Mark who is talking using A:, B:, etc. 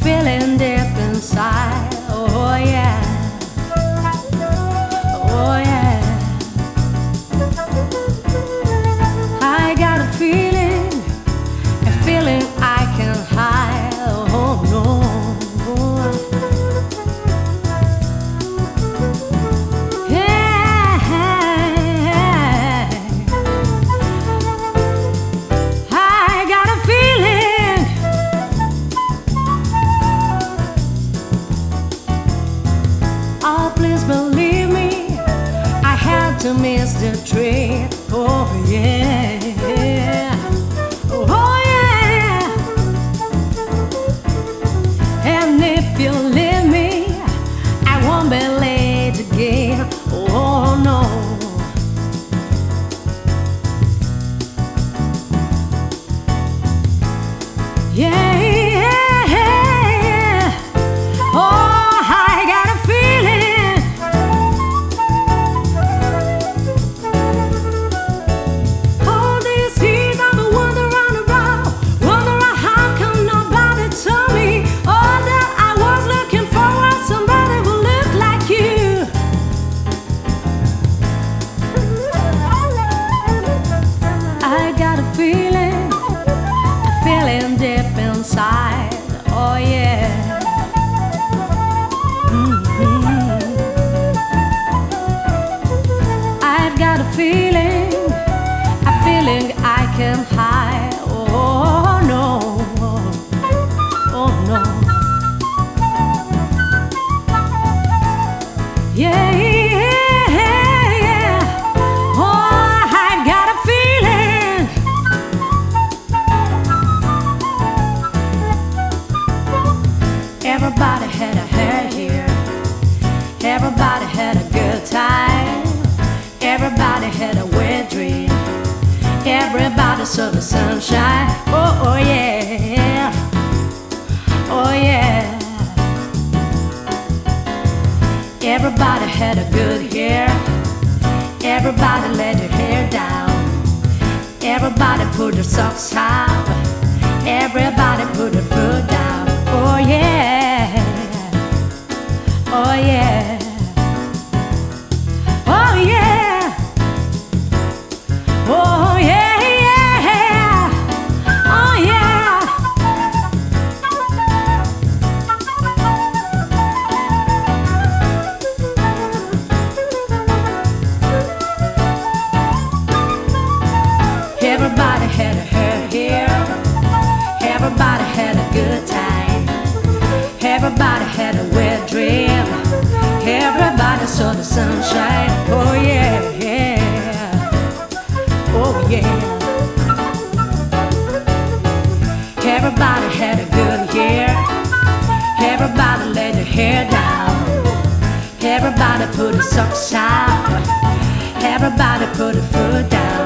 A: feeling deep inside. Oh yeah, oh yeah. I got a feeling I can't hide. Oh no. Oh, please believe me, I had to miss the train. Oh yeah, oh yeah. And if you leave me, I won't be late again. Oh no. Yeah. Deep inside, oh yeah. I've got a feeling I can hide. Oh no, oh no. Yeah, yeah. Oh, I've got a feeling. Everybody had a hair here. Everybody had a good time. Everybody had a wet dream. Everybody saw the sunshine. Oh, oh yeah. Oh yeah. Everybody had a good hair. Everybody let your hair down. Everybody put their socks out. Everybody put their foot down. Oh yeah, oh yeah, oh yeah, oh yeah, yeah, oh yeah. Everybody had a hair here. Everybody had a good time. Everybody had a wet dream. Everybody saw the sunshine. Oh yeah, yeah. Oh yeah. Everybody had a good year. Everybody let their hair down. Everybody put their socks out. Everybody put their foot down.